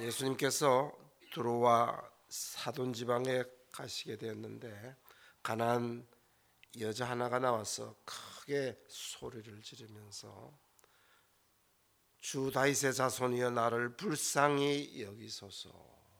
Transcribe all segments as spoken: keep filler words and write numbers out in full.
예수님께서 두로와 사돈 지방에 가시게 되었는데 가난한 여자 하나가 나와서 크게 소리를 지르면서 주 다윗의 자손이여 나를 불쌍히 여기소서,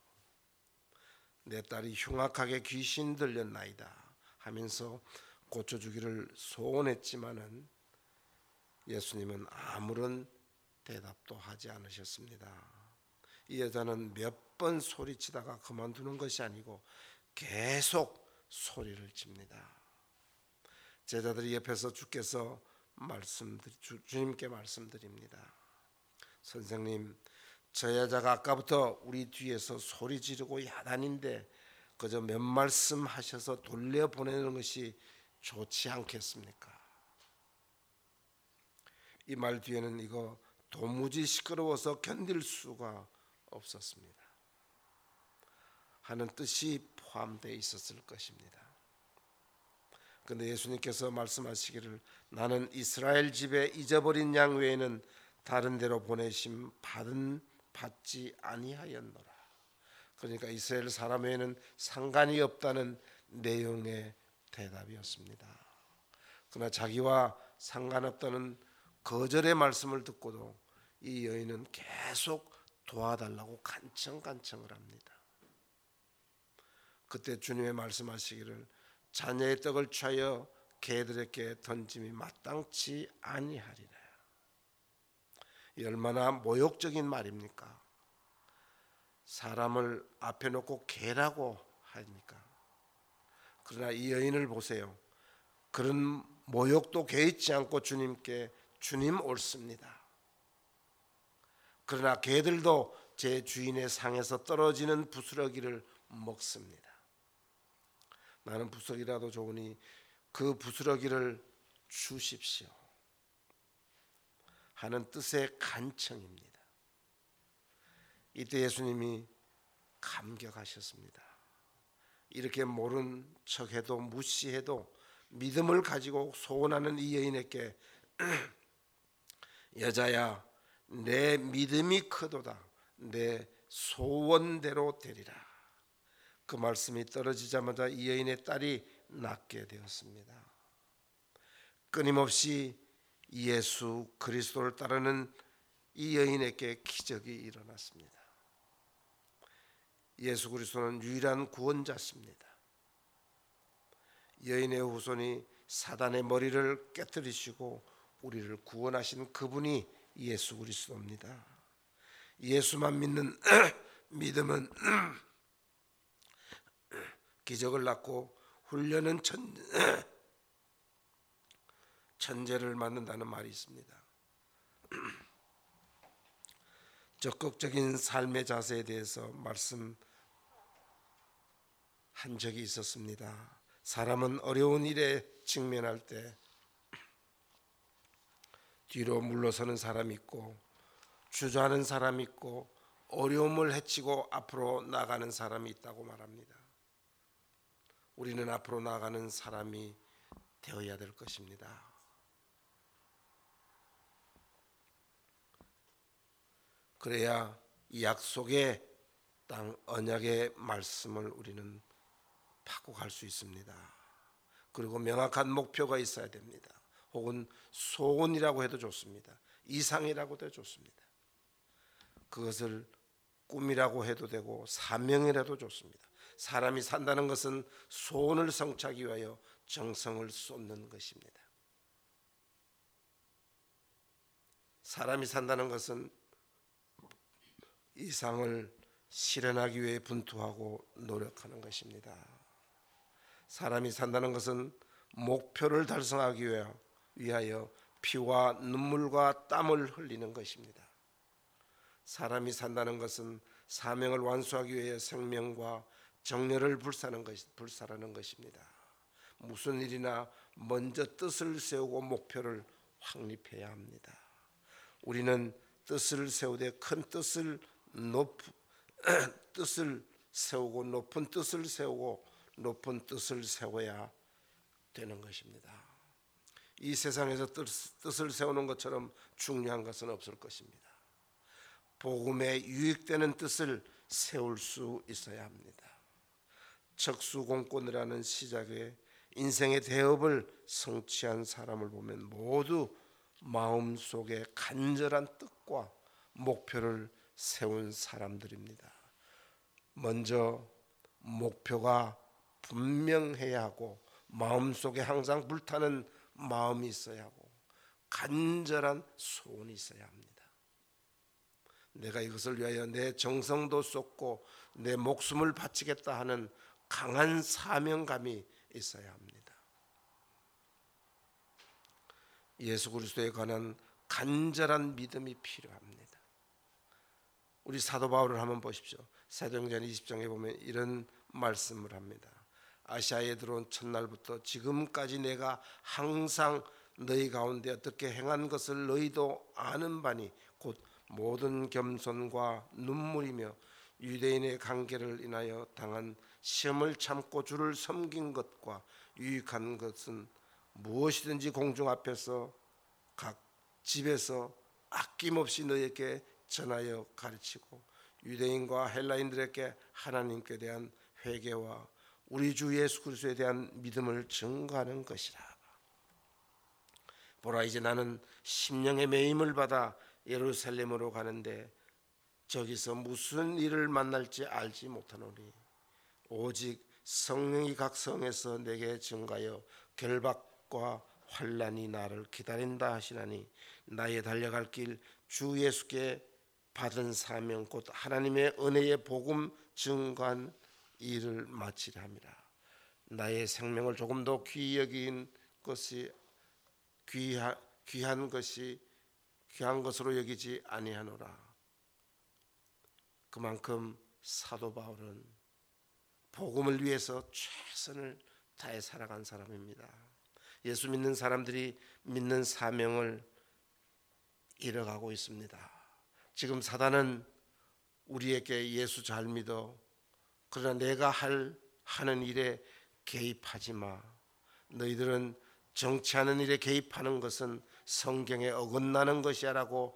내 딸이 흉악하게 귀신 들렸나이다 하면서 고쳐주기를 소원했지만은 예수님은 아무런 대답도 하지 않으셨습니다. 이 여자는 몇 번 소리치다가 그만두는 것이 아니고 계속 소리를 칩니다. 제자들이 옆에서 주께서 말씀드리, 주, 주님께 말씀드립니다. 선생님, 저 여자가 아까부터 우리 뒤에서 소리 지르고 야단인데 그저 몇 말씀 하셔서 돌려보내는 것이 좋지 않겠습니까? 이 말 뒤에는 이거 도무지 시끄러워서 견딜 수가 없었습니다 하는 뜻이 포함되어 있었을 것입니다. 그런데 예수님께서 말씀하시기를 나는 이스라엘 집에 잊어버린 양 외에는 다른 데로 보내심 받은 받지 아니하였노라. 그러니까 이스라엘 사람 외에는 상관이 없다는 내용의 대답이었습니다. 그러나 자기와 상관없다는 거절의 말씀을 듣고도 이 여인은 계속 도와달라고 간청간청을 합니다. 그때 주님의 말씀하시기를 자녀의 떡을 취하여 개들에게 던짐이 마땅치 아니하리라. 이 얼마나 모욕적인 말입니까? 사람을 앞에 놓고 개라고 하니까. 그러나 이 여인을 보세요. 그런 모욕도 개의치 않고 주님께 주님 옳습니다. 그러나 개들도 제 주인의 상에서 떨어지는 부스러기를 먹습니다. 나는 부스러기라도 좋으니 그 부스러기를 주십시오 하는 뜻의 간청입니다. 이때 예수님이 감격하셨습니다. 이렇게 모른 척해도 무시해도 믿음을 가지고 소원하는 이 여인에게 여자야, 내 믿음이 크도다. 내 소원대로 되리라. 그 말씀이 떨어지자마자 이 여인의 딸이 낫게 되었습니다. 끊임없이 예수 그리스도를 따르는 이 여인에게 기적이 일어났습니다. 예수 그리스도는 유일한 구원자십니다. 여인의 후손이 사단의 머리를 깨뜨리시고 우리를 구원하신 그분이 예수 그리스도입니다. 예수만 믿는 믿음은 기적을 낳고 훈련은 천, 천재를 만든다는 말이 있습니다. 적극적인 삶의 자세에 대해서 말씀한 적이 있었습니다. 사람은 어려운 일에 직면할 때 뒤로 물러서는 사람이 있고 주저하는 사람이 있고 어려움을 헤치고 앞으로 나가는 사람이 있다고 말합니다. 우리는 앞으로 나가는 사람이 되어야 될 것입니다. 그래야 이 약속의 땅 언약의 말씀을 우리는 받고 갈 수 있습니다. 그리고 명확한 목표가 있어야 됩니다. 혹은 소원이라고 해도 좋습니다. 이상이라고도 해도 좋습니다. 그것을 꿈이라고 해도 되고 사명이라도 좋습니다. 사람이 산다는 것은 소원을 성취하기 위하여 정성을 쏟는 것입니다. 사람이 산다는 것은 이상을 실현하기 위해 분투하고 노력하는 것입니다. 사람이 산다는 것은 목표를 달성하기 위하여 피와 눈물과 땀을 흘리는 것입니다. 사람이 산다는 것은 사명을 완수하기 위해 생명과 정열을 불사하는, 것, 불사하는 것입니다. 무슨 일이나 먼저 뜻을 세우고 목표를 확립해야 합니다. 우리는 뜻을 세우되 큰 뜻을 높, 뜻을 세우고 높은 뜻을 세우고 높은 뜻을 세워야 되는 것입니다. 이 세상에서 뜻, 뜻을 세우는 것처럼 중요한 것은 없을 것입니다. 복음에 유익되는 뜻을 세울 수 있어야 합니다. 척수공권이라는 시작에 인생의 대업을 성취한 사람을 보면 모두 마음속에 간절한 뜻과 목표를 세운 사람들입니다. 먼저 목표가 분명해야 하고 마음속에 항상 불타는 마음이 있어야 하고 간절한 소원이 있어야 합니다. 내가 이것을 위하여 내 정성도 쏟고 내 목숨을 바치겠다 하는 강한 사명감이 있어야 합니다. 예수 그리스도에 관한 간절한 믿음이 필요합니다. 우리 사도 바울을 한번 보십시오. 사도행전 이십 장에 보면 이런 말씀을 합니다. 아시아에 들어온 첫날부터 지금까지 내가 항상 너희 가운데 어떻게 행한 것을 너희도 아는 바니 곧 모든 겸손과 눈물이며 유대인의 관계를 인하여 당한 시험을 참고 주를 섬긴 것과 유익한 것은 무엇이든지 공중 앞에서 각 집에서 아낌없이 너희에게 전하여 가르치고 유대인과 헬라인들에게 하나님께 대한 회개와 우리 주 예수 그리스도에 대한 믿음을 증거하는 것이라. 보라, 이제 나는 심령의 매임을 받아 예루살렘으로 가는데 저기서 무슨 일을 만날지 알지 못하노니 오직 성령이 각 성에서 내게 증가하여 결박과 환난이 나를 기다린다 하시나니 나의 달려갈 길 주 예수께 받은 사명 곧 하나님의 은혜의 복음 증거한 일을 마치려 함이라. 나의 생명을 조금 더 귀히 여긴 것이 귀하, 귀한 것이 귀한 것으로 여기지 아니하노라. 그만큼 사도 바울은 복음을 위해서 최선을 다해 살아간 사람입니다. 예수 믿는 사람들이 믿는 사명을 잃어가고 있습니다. 지금 사단은 우리에게 예수 잘 믿어, 그러나 내가 할 하는 일에 개입하지 마, 너희들은 정치하는 일에 개입하는 것은 성경에 어긋나는 것이야 라고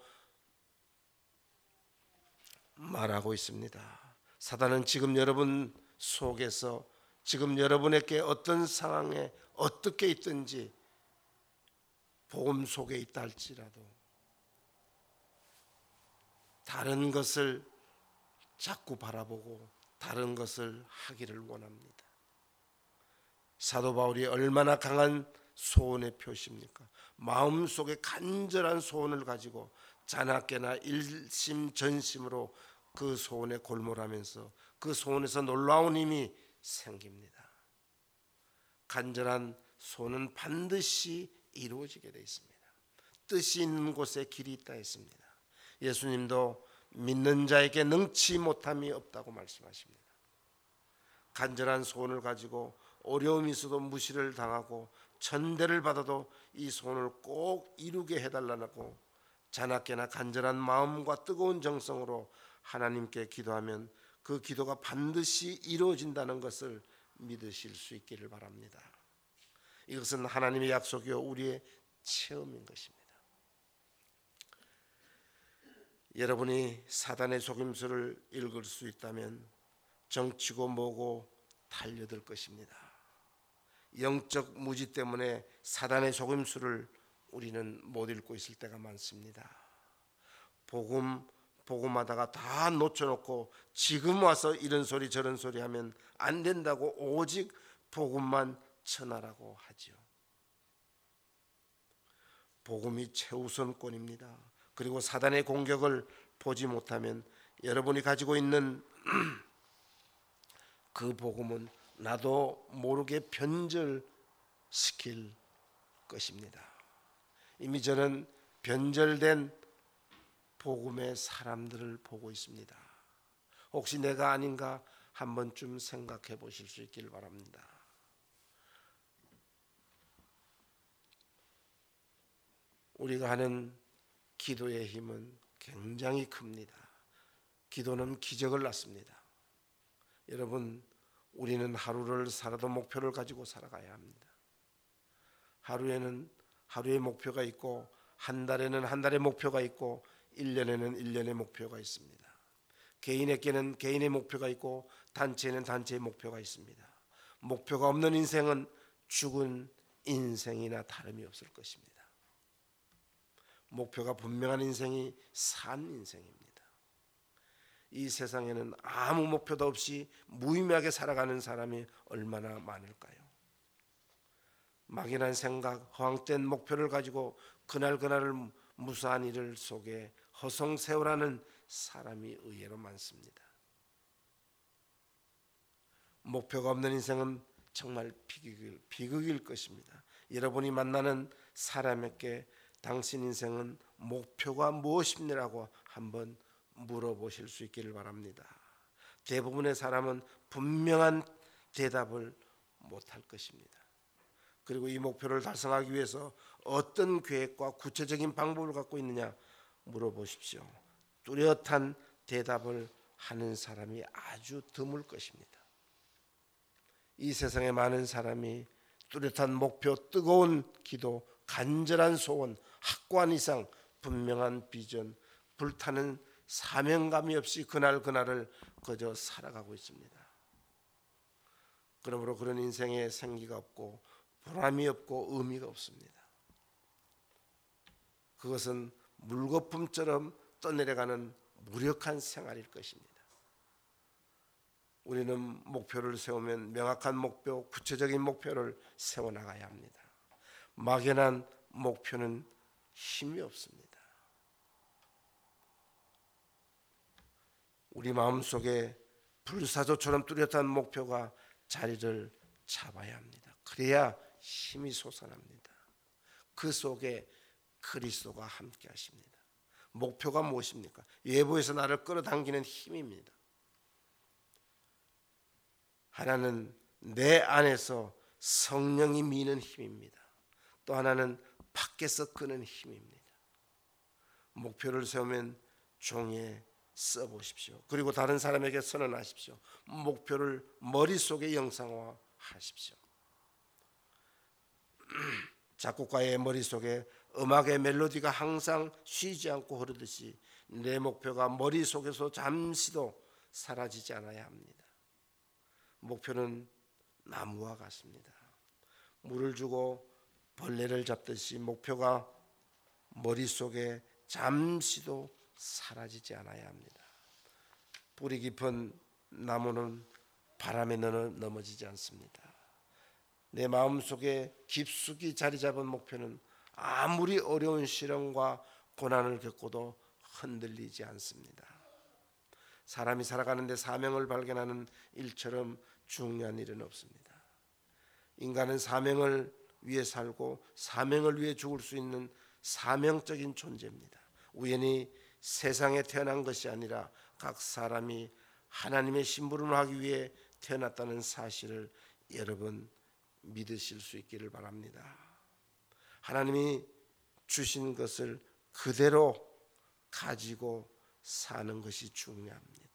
말하고 있습니다. 사단은 지금 여러분 속에서 지금 여러분에게 어떤 상황에 어떻게 있든지 복음 속에 있다 할지라도 다른 것을 자꾸 바라보고 다른 것을 하기를 원합니다. 사도 바울이 얼마나 강한 소원의 표시입니까? 마음속에 간절한 소원을 가지고 자나깨나 일심전심으로 그 소원에 골몰하면서 그 소원에서 놀라운 힘이 생깁니다. 간절한 소원은 반드시 이루어지게 되어 있습니다. 뜻이 있는 곳에 길이 있다 했습니다. 예수님도 믿는 자에게 능치 못함이 없다고 말씀하십니다. 간절한 소원을 가지고 어려움이 있어도 무시를 당하고 천대를 받아도 이 소원을 꼭 이루게 해달라고 자나깨나 간절한 마음과 뜨거운 정성으로 하나님께 기도하면 그 기도가 반드시 이루어진다는 것을 믿으실 수 있기를 바랍니다. 이것은 하나님의 약속이요 우리의 체험인 것입니다. 여러분이 사단의 속임수를 읽을 수 있다면 정치고 뭐고 달려들 것입니다. 영적 무지 때문에 사단의 속임수를 우리는 못 읽고 있을 때가 많습니다. 복음 복음하다가 다 놓쳐놓고 지금 와서 이런 소리 저런 소리 하면 안 된다고 오직 복음만 전하라고 하죠. 복음이 최우선권입니다. 그리고 사단의 공격을 보지 못하면 여러분이 가지고 있는 그 복음은 나도 모르게 변절시킬 것입니다. 이미 저는 변절된 복음의 사람들을 보고 있습니다. 혹시 내가 아닌가 한 번쯤 생각해 보실 수 있기를 바랍니다. 우리가 하는 기도의 힘은 굉장히 큽니다. 기도는 기적을 낳습니다. 여러분, 우리는 하루를 살아도 목표를 가지고 살아가야 합니다. 하루에는 하루의 목표가 있고 한 달에는 한 달의 목표가 있고 일 년에는 일 년의 목표가 있습니다. 개인에게는 개인의 목표가 있고 단체에는 단체의 목표가 있습니다. 목표가 없는 인생은 죽은 인생이나 다름이 없을 것입니다. 목표가 분명한 인생이 산 인생입니다. 이 세상에는 아무 목표도 없이 무의미하게 살아가는 사람이 얼마나 많을까요? 막연한 생각, 허황된 목표를 가지고 그날그날을 무수한 일을 속에 허송세월하는 사람이 의외로 많습니다. 목표가 없는 인생은 정말 비극일, 비극일 것입니다. 여러분이 만나는 사람에게 당신 인생은 목표가 무엇입니다라고 한번 물어보실 수 있기를 바랍니다. 대부분의 사람은 분명한 대답을 못할 것입니다. 그리고 이 목표를 달성하기 위해서 어떤 계획과 구체적인 방법을 갖고 있느냐 물어보십시오. 뚜렷한 대답을 하는 사람이 아주 드물 것입니다. 이 세상에 많은 사람이 뚜렷한 목표, 뜨거운 기도, 간절한 소원, 확고한 이상, 분명한 비전, 불타는 사명감이 없이 그날 그날을 그저 살아가고 있습니다. 그러므로 그런 인생에 생기가 없고 보람이 없고 의미가 없습니다. 그것은 물거품처럼 떠내려가는 무력한 생활일 것입니다. 우리는 목표를 세우면 명확한 목표, 구체적인 목표를 세워나가야 합니다. 막연한 목표는 힘이 없습니다. 우리 마음속에 불사조처럼 뚜렷한 목표가 자리를 잡아야 합니다. 그래야 힘이 솟아납니다. 그 속에 그리스도가 함께 하십니다. 목표가 무엇입니까? 외부에서 나를 끌어당기는 힘입니다. 하나는 내 안에서 성령이 미는 힘입니다. 또 하나는 밖에서 끄는 힘입니다. 목표를 세우면 종이에 써보십시오. 그리고 다른 사람에게 선언하십시오. 목표를 머릿속에 영상화하십시오. 작곡가의 머릿속에 음악의 멜로디가 항상 쉬지 않고 흐르듯이 내 목표가 머릿속에서 잠시도 사라지지 않아야 합니다. 목표는 나무와 같습니다. 물을 주고 벌레를 잡듯이 목표가 머릿속에 잠시도 사라지지 않아야 합니다. 뿌리 깊은 나무는 바람에 넘어지지 않습니다. 내 마음속에 깊숙이 자리 잡은 목표는 아무리 어려운 시련과 고난을 겪고도 흔들리지 않습니다. 사람이 살아가는데 사명을 발견하는 일처럼 중요한 일은 없습니다. 인간은 사명을 위해 살고 사명을 위해 죽을 수 있는 사명적인 존재입니다. 우연히 세상에 태어난 것이 아니라 각 사람이 하나님의 심부름을 하기 위해 태어났다는 사실을 여러분 믿으실 수 있기를 바랍니다. 하나님이 주신 것을 그대로 가지고 사는 것이 중요합니다.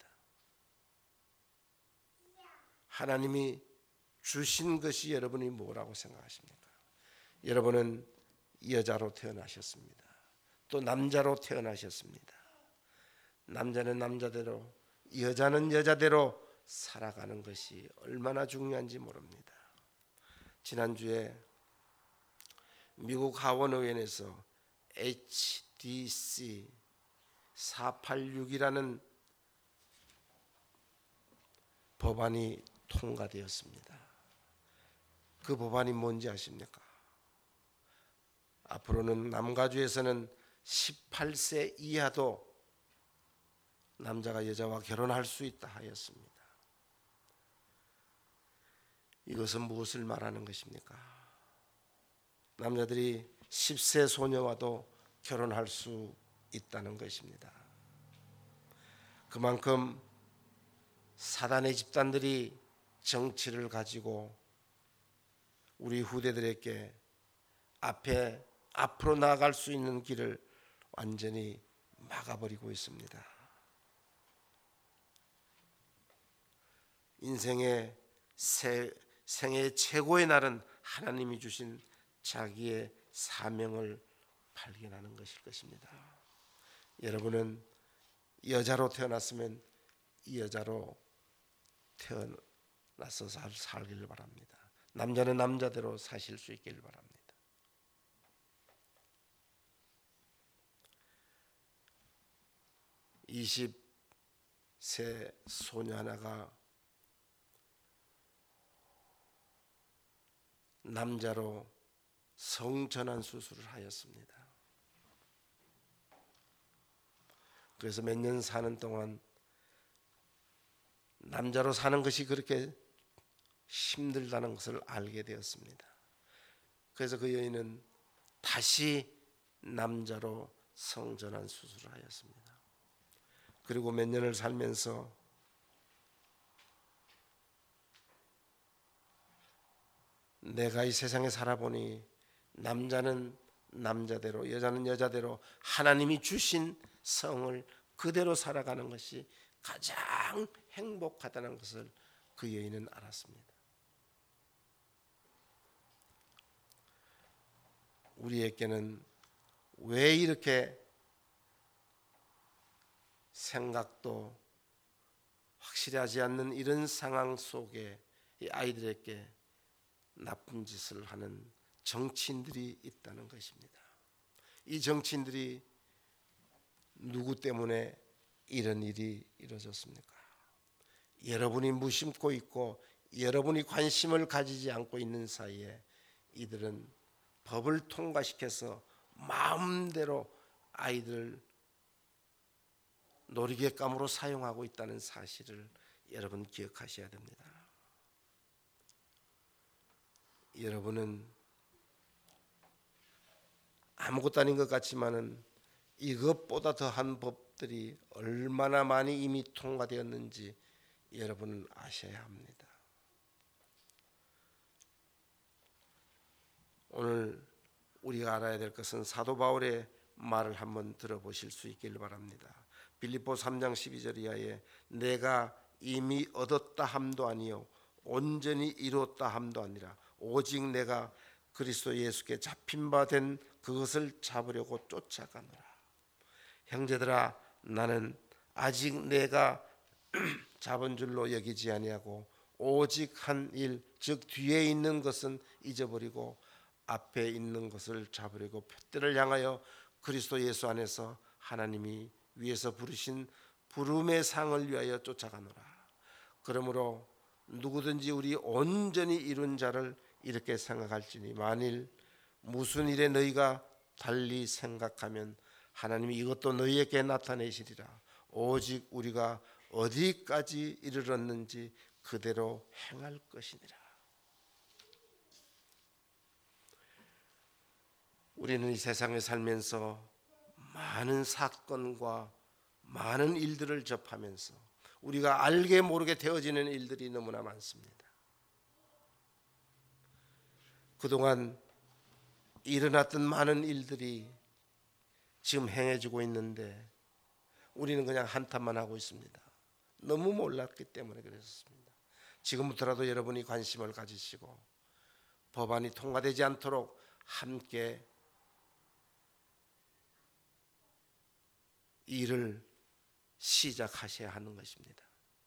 하나님이 주신 것이 여러분이 뭐라고 생각하십니까? 여러분은 여자로 태어나셨습니다. 또 남자로 태어나셨습니다. 남자는 남자대로, 여자는 여자대로 살아가는 것이 얼마나 중요한지 모릅니다. 지난주에 미국 하원의회에서 에이치 디 씨 사팔육이라는 법안이 통과되었습니다. 그 법안이 뭔지 아십니까? 앞으로는 남가주에서는 십팔 세 이하도 남자가 여자와 결혼할 수 있다 하였습니다. 이것은 무엇을 말하는 것입니까? 남자들이 십 세 소녀와도 결혼할 수 있다는 것입니다. 그만큼 사단의 집단들이 정치를 가지고 우리 후대들에게 앞에 앞으로 나아갈 수 있는 길을 완전히 막아버리고 있습니다. 인생의 세, 생애의 최고의 날은 하나님이 주신 자기의 사명을 발견하는 것일 것입니다. 여러분은 여자로 태어났으면 이 여자로 태어나서 살, 살길 바랍니다. 남자는 남자대로 사실 수 있길 바랍니다. 이십 세 소녀 하나가 남자로 성전환 수술을 하였습니다. 그래서 몇 년 사는 동안 남자로 사는 것이 그렇게 힘들다는 것을 알게 되었습니다. 그래서 그 여인은 다시 남자로 성전환 수술을 하였습니다. 그리고 몇 년을 살면서 내가 이 세상에 살아보니 남자는 남자대로 여자는 여자대로 하나님이 주신 성을 그대로 살아가는 것이 가장 행복하다는 것을 그 여인은 알았습니다. 우리에게는 왜 이렇게 생각도 확실하지 않는 이런 상황 속에 이 아이들에게 나쁜 짓을 하는 정치인들이 있다는 것입니다. 이 정치인들이 누구 때문에 이런 일이 이루어졌습니까? 여러분이 무심코 있고 여러분이 관심을 가지지 않고 있는 사이에 이들은 법을 통과시켜서 마음대로 아이들 놀이객감으로 사용하고 있다는 사실을 여러분 기억하셔야 됩니다. 여러분은 아무것도 아닌 것 같지만은 이것보다 더한 법들이 얼마나 많이 이미 통과되었는지 여러분은 아셔야 합니다. 오늘 우리가 알아야 될 것은 사도 바울의 말을 한번 들어보실 수 있기를 바랍니다. 빌립보 삼 장 십이 절 이하에 내가 이미 얻었다 함도 아니요 온전히 이루었다 함도 아니라 오직 내가 그리스도 예수께 잡힌 바 된 그것을 잡으려고 쫓아가노라. 형제들아 나는 아직 내가 잡은 줄로 여기지 아니하고 오직 한 일 즉 뒤에 있는 것은 잊어버리고 앞에 있는 것을 잡으려고 표대를 향하여 그리스도 예수 안에서 하나님이 위에서 부르신 부름의 상을 위하여 쫓아가노라. 그러므로 누구든지 우리 온전히 이룬 자를 이렇게 생각할지니 만일 무슨 일에 너희가 달리 생각하면 하나님이 이것도 너희에게 나타내시리라. 오직 우리가 어디까지 이르렀는지 그대로 행할 것이니라. 우리는 이 세상에 살면서 많은 사건과 많은 일들을 접하면서 우리가 알게 모르게 되어지는 일들이 너무나 많습니다. 그동안 일어났던 많은 일들이 지금 행해지고 있는데 우리는 그냥 한탄만 하고 있습니다. 너무 몰랐기 때문에 그랬습니다. 지금부터라도 여러분이 관심을 가지시고 법안이 통과되지 않도록 함께 일을 시작하셔야 하는 것입니다.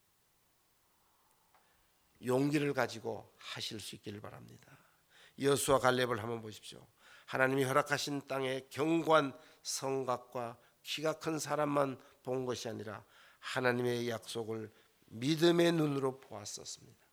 용기를 가지고 하실 수 있기를 바랍니다. 여수와 갈렙을 한번 보십시오. 하나님이 허락하신 땅에 견고한 성곽과 키가 큰 사람만 본 것이 아니라 하나님의 약속을 믿음의 눈으로 보았었습니다.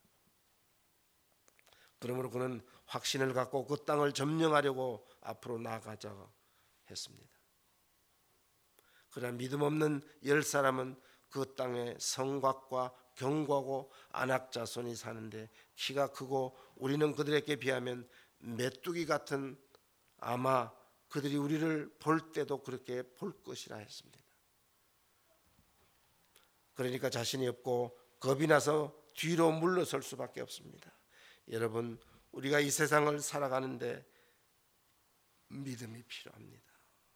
그러므로 그는 확신을 갖고 그 땅을 점령하려고 앞으로 나아가자 했습니다. 그러나 믿음 없는 열 사람은 그 땅에 성곽과 견고하고 안악자손이 사는데 키가 크고 우리는 그들에게 비하면 메뚜기 같은 아마 그들이 우리를 볼 때도 그렇게 볼 것이라 했습니다. 그러니까 자신이 없고 겁이 나서 뒤로 물러설 수밖에 없습니다. 여러분 우리가 이 세상을 살아가는데 믿음이 필요합니다.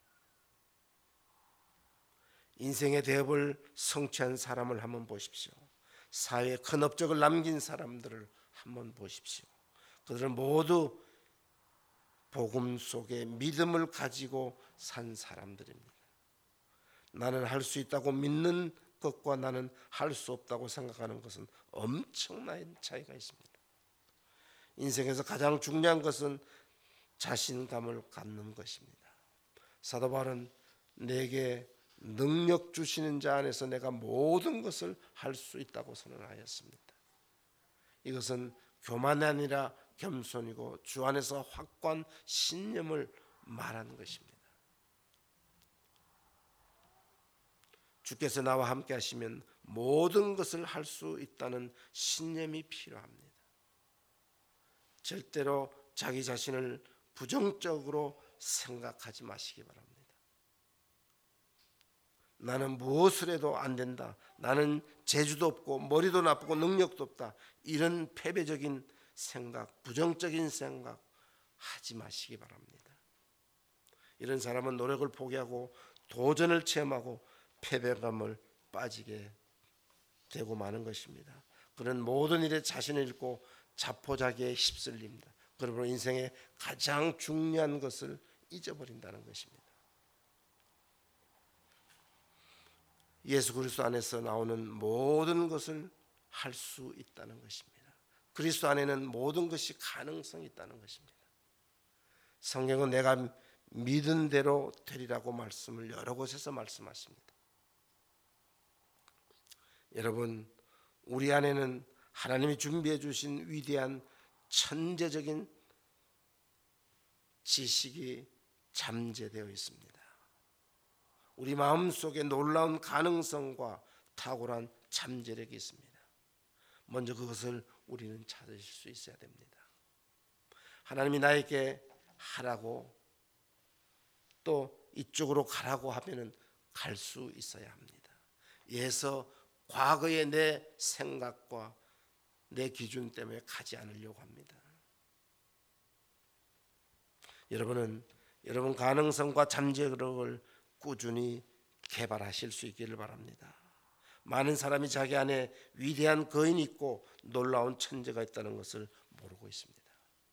인생의 대업을 성취한 사람을 한번 보십시오. 사회에 큰 업적을 남긴 사람들을 한번 보십시오. 그들은 모두 복음 속에 믿음을 가지고 산 사람들입니다. 나는 할 수 있다고 믿는 것과 나는 할 수 없다고 생각하는 것은 엄청난 차이가 있습니다. 인생에서 가장 중요한 것은 자신감을 갖는 것입니다. 사도 바울은 내게 능력 주시는 자 안에서 내가 모든 것을 할 수 있다고 선언하였습니다. 이것은 교만이 아니라 겸손이고 주 안에서 확고한 신념을 말하는 것입니다. 주께서 나와 함께 하시면 모든 것을 할 수 있다는 신념이 필요합니다. 절대로 자기 자신을 부정적으로 생각하지 마시기 바랍니다. 나는 무엇을 해도 안 된다. 나는 재주도 없고 머리도 나쁘고 능력도 없다. 이런 패배적인 생각, 부정적인 생각 하지 마시기 바랍니다. 이런 사람은 노력을 포기하고 도전을 체험하고 패배감을 빠지게 되고 마는 것입니다. 그런 모든 일에 자신을 잃고 자포자기에 휩쓸립니다. 그러므로 인생의 가장 중요한 것을 잊어버린다는 것입니다. 예수 그리스도 안에서 나오는 모든 것을 할 수 있다는 것입니다. 그리스도 안에는 모든 것이 가능성이 있다는 것입니다. 성경은 내가 믿은 대로 되리라고 말씀을 여러 곳에서 말씀하십니다. 여러분, 우리 안에는 하나님이 준비해 주신 위대한 천재적인 지식이 잠재되어 있습니다. 우리 마음속에 놀라운 가능성과 탁월한 잠재력이 있습니다. 먼저 그것을 우리는 찾으실 수 있어야 됩니다. 하나님이 나에게 하라고 또 이쪽으로 가라고 하면은 갈 수 있어야 합니다. 예서 과거의 내 생각과 내 기준 때문에 가지 않으려고 합니다. 여러분은 여러분 가능성과 잠재력을 꾸준히 개발하실 수 있기를 바랍니다. 많은 사람이 자기 안에 위대한 거인이 있고 놀라운 천재가 있다는 것을 모르고 있습니다.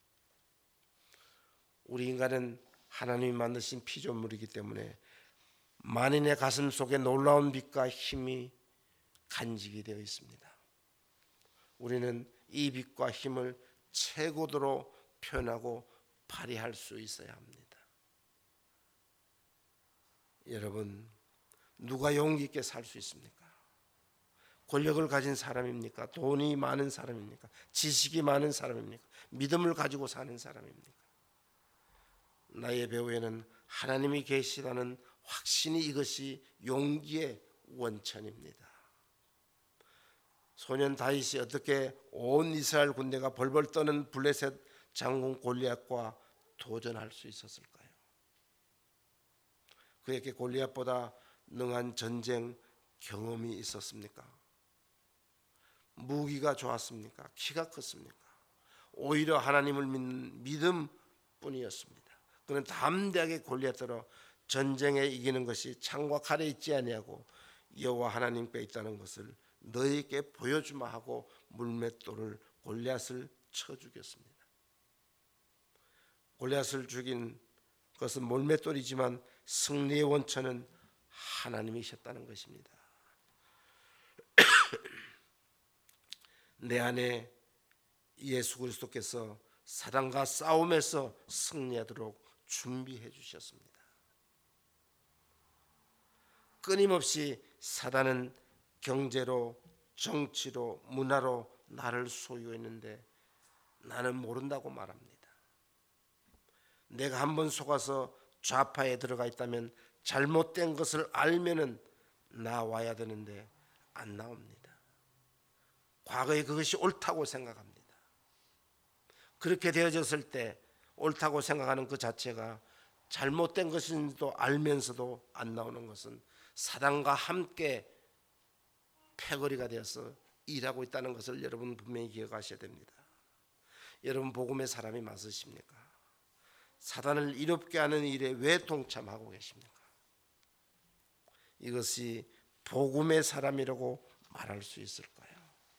우리 인간은 하나님이 만드신 피조물이기 때문에 만인의 가슴 속에 놀라운 빛과 힘이 간직이 되어 있습니다. 우리는 이 빛과 힘을 최고도로 표현하고 발휘할 수 있어야 합니다. 여러분, 누가 용기 있게 살 수 있습니까? 권력을 가진 사람입니까? 돈이 많은 사람입니까? 지식이 많은 사람입니까? 믿음을 가지고 사는 사람입니까? 나의 배후에는 하나님이 계시다는 확신이 이것이 용기의 원천입니다. 소년 다윗이 어떻게 온 이스라엘 군대가 벌벌 떠는 블레셋 장군 골리앗과 도전할 수 있었을까요? 그에게 골리앗보다 능한 전쟁 경험이 있었습니까? 무기가 좋았습니까? 키가 컸습니까? 오히려 하나님을 믿는 믿음뿐이었습니다. 그는 담대하게 골리앗으로 전쟁에 이기는 것이 창과 칼에 있지 아니하고 여호와 하나님께 있다는 것을 너희에게 보여주마 하고 물맷돌을 골리앗을 쳐 죽였습니다. 골리앗을 죽인 것은 물맷돌이지만 승리의 원천은 하나님이셨다는 것입니다. 내 안에 예수 그리스도께서 사단과 싸움에서 승리하도록 준비해 주셨습니다. 끊임없이 사단은 경제로, 정치로, 문화로 나를 소유했는데 나는 모른다고 말합니다. 내가 한번 속아서 좌파에 들어가 있다면 잘못된 것을 알면은 나와야 되는데 안 나옵니다. 과거에 그것이 옳다고 생각합니다. 그렇게 되어졌을 때 옳다고 생각하는 그 자체가 잘못된 것인지도 알면서도 안 나오는 것은 사단과 함께 패거리가 되어서 일하고 있다는 것을 여러분 분명히 기억하셔야 됩니다. 여러분 복음의 사람이 맞으십니까? 사단을 이롭게 하는 일에 왜 동참하고 계십니까? 이것이 복음의 사람이라고 말할 수 있을까요?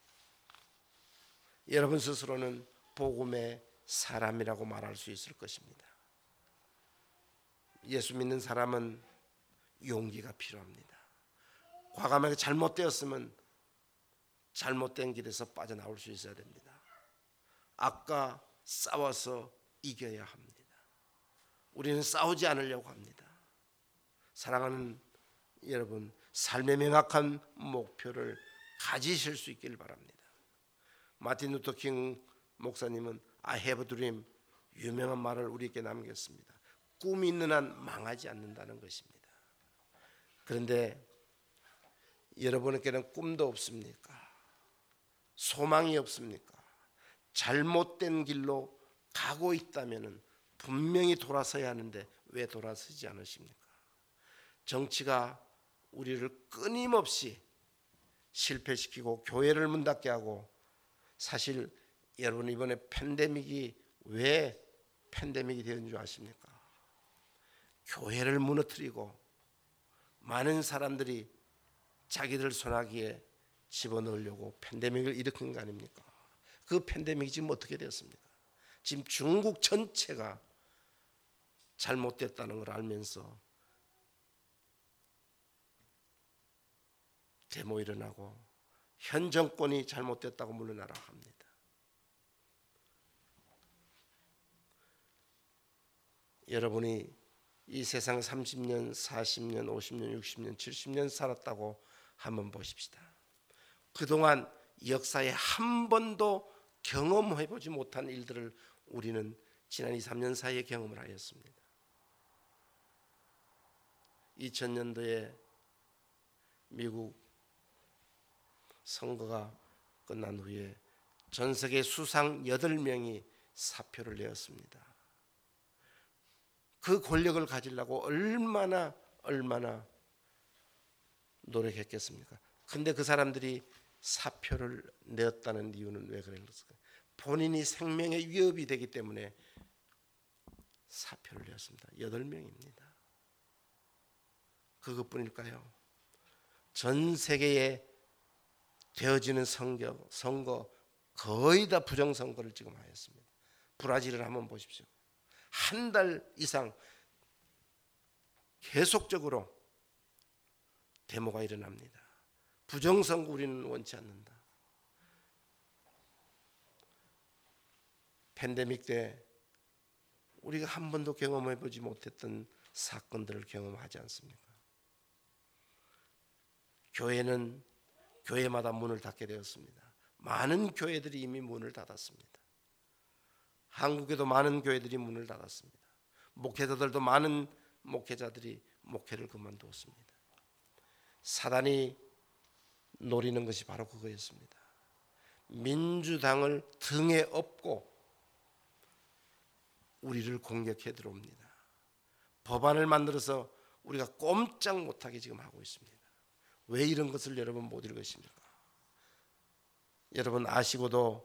여러분 스스로는 복음의 사람이라고 말할 수 있을 것입니다. 예수 믿는 사람은 용기가 필요합니다. 과감하게 잘못되었으면 잘못된 길에서 빠져나올 수 있어야 됩니다. 악과 싸워서 이겨야 합니다. 우리는 싸우지 않으려고 합니다. 사랑하는 여러분, 삶의 명확한 목표를 가지실 수 있길 바랍니다. 마틴 루터 킹 목사님은 I have a dream, 유명한 말을 우리에게 남겼습니다. 꿈이 있는 한 망하지 않는다는 것입니다. 그런데 여러분에게는 꿈도 없습니까? 소망이 없습니까? 잘못된 길로 가고 있다면 분명히 돌아서야 하는데 왜 돌아서지 않으십니까? 정치가 우리를 끊임없이 실패시키고 교회를 문 닫게 하고, 사실 여러분 이번에 팬데믹이 왜 팬데믹이 되는 줄 아십니까? 교회를 무너뜨리고 많은 사람들이 자기들 손아귀에 집어넣으려고 팬데믹을 일으킨 거 아닙니까? 그 팬데믹이 지금 어떻게 되었습니까? 지금 중국 전체가 잘못됐다는 걸 알면서 데모 일어나고 현 정권이 잘못됐다고 물러나라 합니다. 여러분이 이 세상 삼십 년, 사십 년, 오십 년, 육십 년, 칠십 년 살았다고 한번 보십시다. 그동안 역사에 한 번도 경험해보지 못한 일들을 우리는 지난 이, 삼 년 사이에 경험을 하였습니다. 이천 년도에 미국 선거가 끝난 후에 전 세계 수상 여덟 명이 사표를 내었습니다. 그 권력을 가지려고 얼마나 얼마나 노력했겠습니까? 근데 그 사람들이 사표를 내었다는 이유는 왜 그랬을까요? 본인이 생명에 위협이 되기 때문에 사표를 내었습니다. 여덟 명입니다. 그것뿐일까요? 전 세계에 되어지는 선거, 선거 거의 다 부정선거를 지금 하였습니다. 브라질을 한번 보십시오. 한 달 이상 계속적으로 데모가 일어납니다. 부정선거 우리는 원치 않는다. 팬데믹 때 우리가 한 번도 경험해보지 못했던 사건들을 경험하지 않습니까? 교회는 교회마다 문을 닫게 되었습니다. 많은 교회들이 이미 문을 닫았습니다. 한국에도 많은 교회들이 문을 닫았습니다. 목회자들도 많은 목회자들이 목회를 그만두었습니다. 사단이 노리는 것이 바로 그거였습니다. 민주당을 등에 업고 우리를 공격해 들어옵니다. 법안을 만들어서 우리가 꼼짝 못하게 지금 하고 있습니다. 왜 이런 것을 여러분 못 읽으십니까? 여러분 아시고도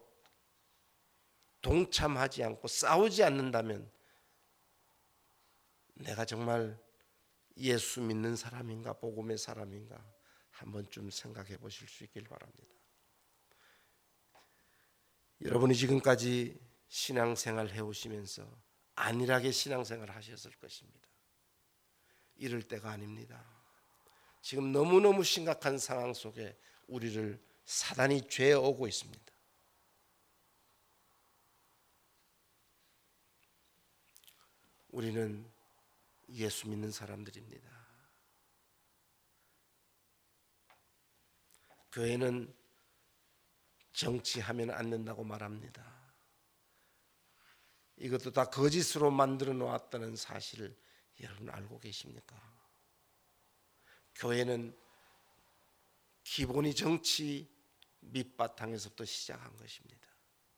동참하지 않고 싸우지 않는다면 내가 정말 예수 믿는 사람인가 복음의 사람인가 한 번쯤 생각해 보실 수 있길 바랍니다. 여러분이 지금까지 신앙생활 해오시면서 안일하게 신앙생활 하셨을 것입니다. 이럴 때가 아닙니다. 지금 너무너무 심각한 상황 속에 우리를 사단이 죄어오고 있습니다. 우리는 예수 믿는 사람들입니다. 교회는 정치하면 안 된다고 말합니다. 이것도 다 거짓으로 만들어 놓았다는 사실을 여러분 알고 계십니까? 교회는 기본이 정치 밑바탕에서부터 시작한 것입니다.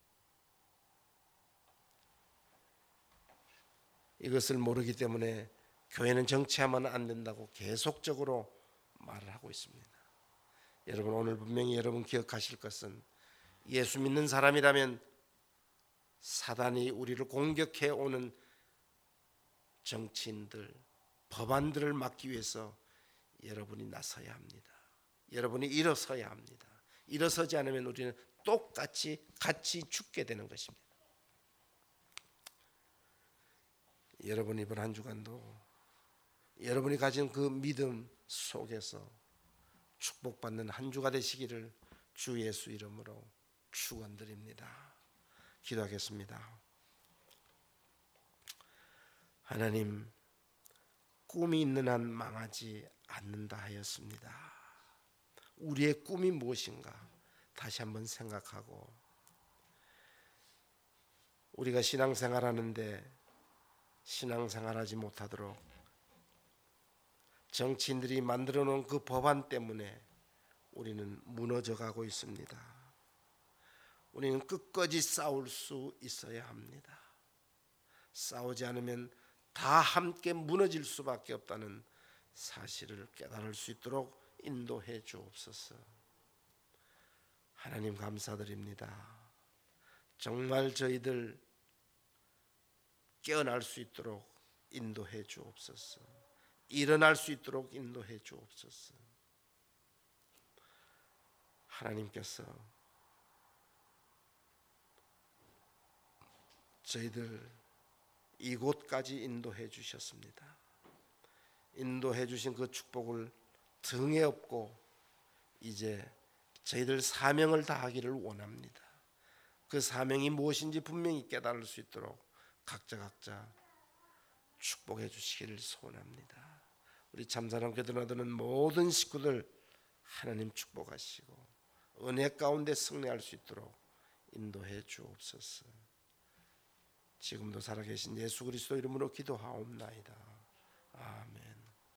이것을 모르기 때문에 교회는 정치하면 안 된다고 계속적으로 말을 하고 있습니다. 여러분 오늘 분명히 여러분 기억하실 것은 예수 믿는 사람이라면 사단이 우리를 공격해 오는 정치인들, 법안들을 막기 위해서 여러분이 나서야 합니다. 여러분이 일어서야 합니다. 일어서지 않으면 우리는 똑같이 같이 죽게 되는 것입니다. 여러분 이번 한 주간도 여러분이 가진 그 믿음 속에서 축복받는 한 주가 되시기를 주 예수 이름으로 축원드립니다. 기도하겠습니다. 하나님, 꿈이 있는 한 망하지 않는다 하였습니다. 우리의 꿈이 무엇인가 다시 한번 생각하고, 우리가 신앙생활하는데 신앙생활하지 못하도록 정치인들이 만들어 놓은 그 법안 때문에 우리는 무너져 가고 있습니다. 우리는 끝까지 싸울 수 있어야 합니다. 싸우지 않으면 다 함께 무너질 수밖에 없다는 사실을 깨달을 수 있도록 인도해 주옵소서. 하나님 감사드립니다. 정말 저희들 깨어날 수 있도록 인도해 주옵소서. 일어날 수 있도록 인도해 주옵소서. 하나님께서 저희들 이곳까지 인도해 주셨습니다. 인도해 주신 그 축복을 등에 업고 이제 저희들 사명을 다하기를 원합니다. 그 사명이 무엇인지 분명히 깨달을 수 있도록 각자 각자 축복해 주시기를 소원합니다. 우리 참사랑 교도나도는 모든 식구들 하나님 축복하시고 은혜 가운데 승리할 수 있도록 인도해 주옵소서. 지금도 살아계신 예수 그리스도 이름으로 기도하옵나이다. 아멘.